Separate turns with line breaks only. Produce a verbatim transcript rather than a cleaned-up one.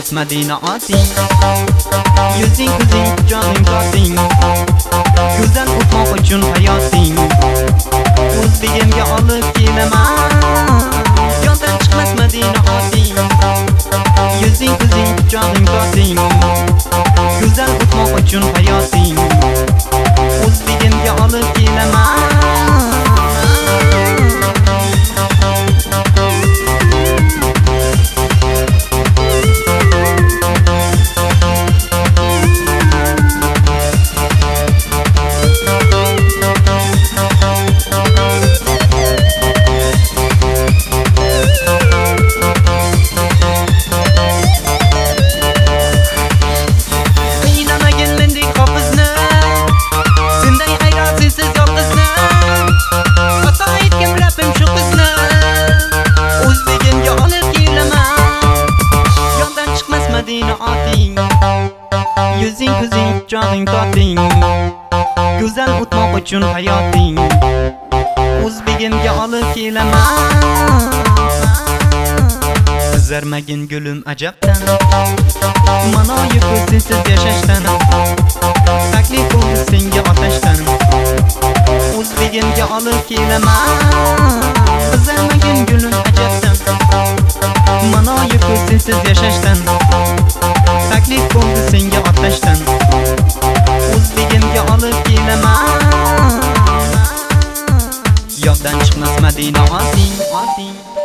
chiqmas Madina oting. Yuzing ko'zing joning toting, ko'zdan o'tmoq uchun hayoting. O'zbegimga olib kelaman, yondan chiqmas Madina oting. Yuzing ko'zing joning toting, ko'zdan o'tmoq uchun hayoting. O'zbegimga olib kelaman. Madina oting, yuzing ko'zing joning toting, go'zal o'tmoq uchun hayoting. O'zbegimga olib kelaman. Qizarmagin gulim ajabdan, manoyi ko'zsiz yashashdan. Taklif bo'ldi senga otashdan, o'zbegimga olib kelaman. Qizarmagin gulim ajabdan, manoyi ko'zsiz yashashdan. Taklif bo'ldi senga otashdan, o'zbegimga olib kelaman. Yoddan chiqmas Madina oting, oting.